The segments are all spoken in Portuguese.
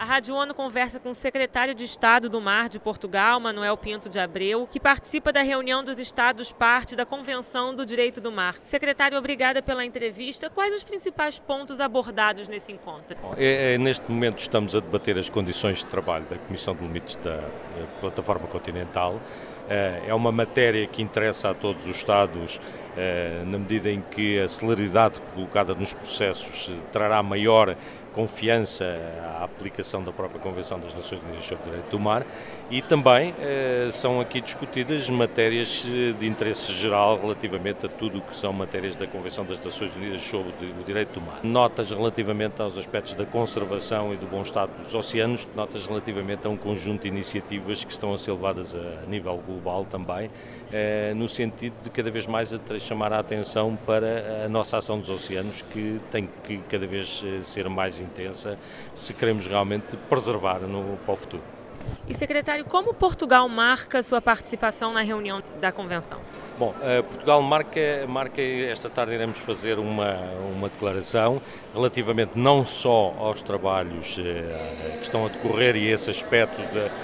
Rádio ONU conversa com o secretário de Estado do Mar de Portugal, Manuel Pinto de Abreu, que participa da reunião dos Estados parte da Convenção do Direito do Mar. Secretário, obrigada pela entrevista. Quais os principais pontos abordados nesse encontro? Neste momento estamos a debater as condições de trabalho da Comissão de Limites da Plataforma Continental. É uma matéria que interessa a todos os Estados, na medida em que a celeridade colocada nos processos trará maior confiança à aplicação da própria Convenção das Nações Unidas sobre o Direito do Mar, e também são aqui discutidas matérias de interesse geral relativamente a tudo o que são matérias da Convenção das Nações Unidas sobre o Direito do Mar. Notas relativamente aos aspectos da conservação e do bom estado dos oceanos, notas relativamente a um conjunto de iniciativas que estão a ser levadas a nível global também, no sentido de cada vez mais chamar a atenção para a nossa ação dos oceanos, que tem que cada vez ser mais intensa se queremos realmente preservar para o futuro. E, secretário, como Portugal marca a sua participação na reunião da Convenção? Bom, Portugal marca, esta tarde iremos fazer uma declaração relativamente não só aos trabalhos que estão a decorrer e esse aspecto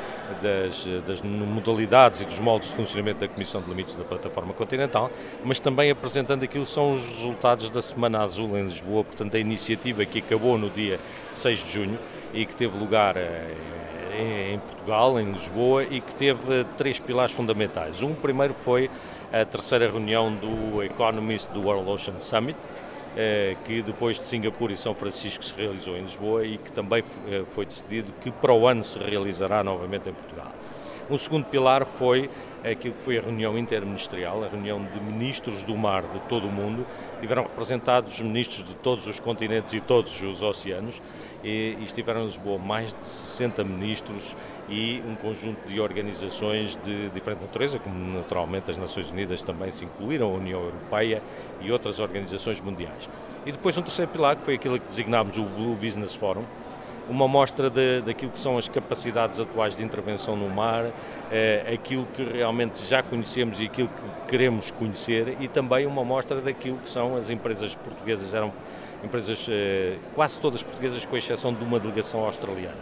das modalidades e dos moldes de funcionamento da Comissão de Limites da Plataforma Continental, mas também apresentando aquilo que são os resultados da Semana Azul em Lisboa, portanto a iniciativa que acabou no dia 6 de junho e que teve lugar em Portugal, em Lisboa, e que teve três pilares fundamentais. O primeiro foi a terceira reunião do Economist do World Ocean Summit, que depois de Singapura e São Francisco se realizou em Lisboa e que também foi decidido que para o ano se realizará novamente em Portugal. Um segundo pilar foi aquilo que foi a reunião interministerial, a reunião de ministros do mar de todo o mundo. Tiveram representados ministros de todos os continentes e todos os oceanos e estiveram em Lisboa mais de 60 ministros e um conjunto de organizações de diferente natureza, como naturalmente as Nações Unidas também se incluíram, a União Europeia e outras organizações mundiais. E depois um terceiro pilar, que foi aquilo que designámos o Blue Business Forum, uma mostra daquilo que são as capacidades atuais de intervenção no mar, aquilo que realmente já conhecemos e aquilo que queremos conhecer, e também uma mostra daquilo que são as empresas portuguesas, eram empresas quase todas portuguesas, com exceção de uma delegação australiana.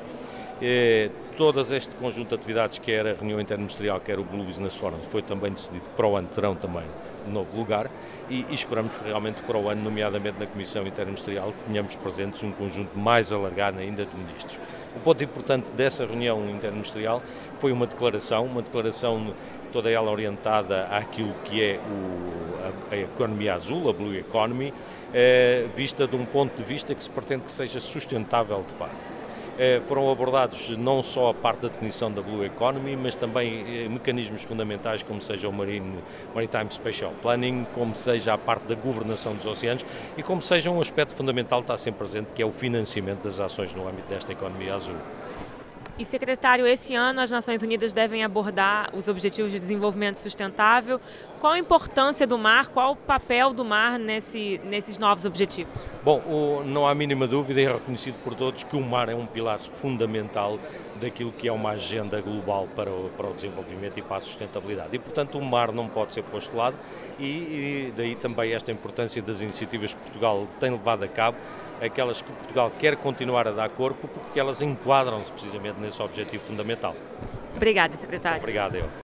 Todas este conjunto de atividades, quer a reunião interministerial, quer o Blue Business Forum, foi também decidido que para o ano terão também um novo lugar e esperamos realmente que para o ano, nomeadamente na Comissão Interministerial, tenhamos presentes um conjunto mais alargado ainda de ministros. O ponto importante dessa reunião interministerial foi uma declaração toda ela orientada àquilo que é a economia azul, a Blue Economy, vista de um ponto de vista que se pretende que seja sustentável de facto. Foram abordados não só a parte da definição da Blue Economy, mas também mecanismos fundamentais como seja o Maritime Spatial Planning, como seja a parte da governação dos oceanos e como seja um aspecto fundamental que está sempre presente, que é o financiamento das ações no âmbito desta economia azul. E, secretário, esse ano as Nações Unidas devem abordar os Objetivos de Desenvolvimento Sustentável. Qual a importância do mar, qual o papel do mar nesses novos objetivos? Bom, não há a mínima dúvida, é reconhecido por todos que o mar é um pilar fundamental daquilo que é uma agenda global para o desenvolvimento e para a sustentabilidade. E, portanto, o mar não pode ser posto de lado e daí também esta importância das iniciativas que Portugal tem levado a cabo, aquelas que Portugal quer continuar a dar corpo, porque elas enquadram-se precisamente nesse objetivo fundamental. Obrigada, secretário. Obrigado, eu.